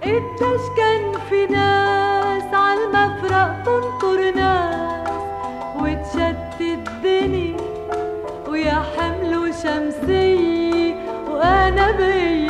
قديش كان في ناس عالمفرق تنطر ناس وتشتت الدنيا ويا حمل وشمسية وأنا بيا